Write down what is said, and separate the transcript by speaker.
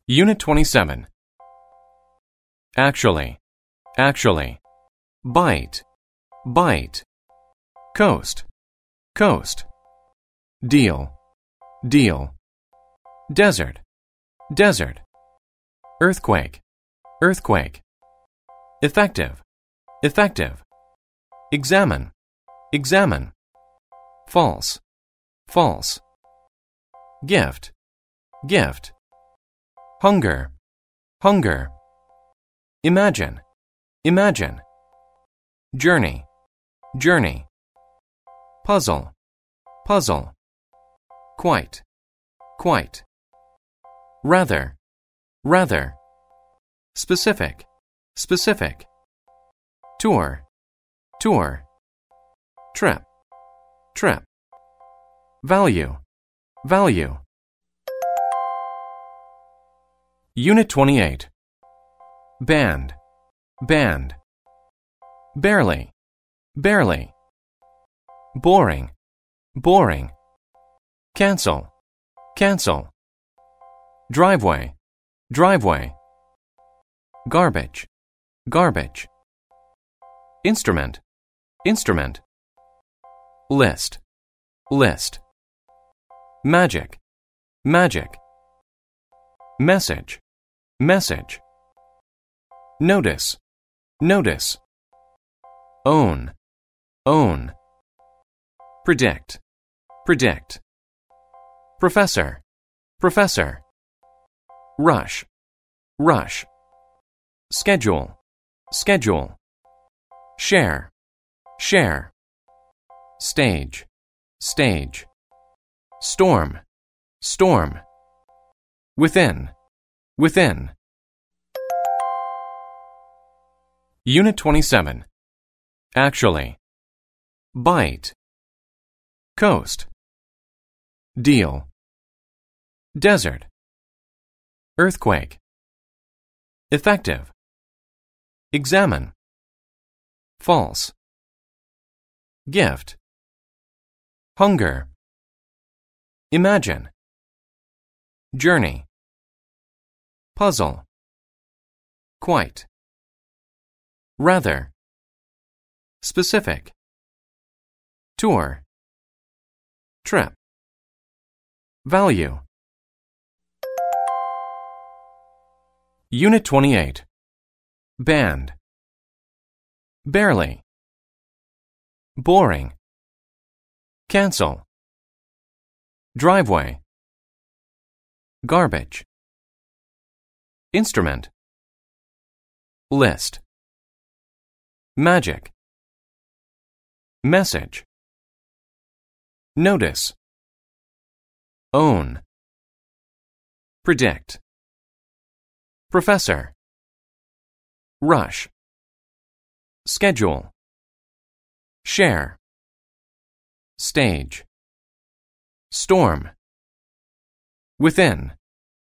Speaker 1: Unit 27. Actually, actually. Bite, bite. Coast, coast. Deal, deal. Desert, desert. Earthquake, earthquake. Effective, effective. Examine, examine. False, false. Gift, gift. Hunger, hunger. Imagine, imagine. Journey, journey. Puzzle, puzzle. Quite, quite. Rather, rather. Specific, specific. Tour, tour. Trip, trip. Value, value. Unit 28. Band, band. Barely, barely. Boring, boring. Cancel, cancel. Driveway, driveway. Garbage, garbage. Instrument, instrument. List, list. Magic, magic. Message, message. Notice, notice. Own, own. Predict, predict. Professor, professor. Rush, rush. Schedule, schedule. Share, share. Stage, stage. Storm, storm. Within, within. Unit 27. Actually. Bite. Coast. Deal. Desert. Earthquake. Effective. Examine. False. Gift. Hunger. Imagine. Journey. Puzzle. Quite. Rather. Specific. Tour. Trip. Value. Unit 28. Band. Barely. Boring. Cancel. Driveway. Garbage. Instrument. List. Magic. Message. Notice. Own. Predict. Professor. Rush. Schedule. Share. Stage. Storm. Within.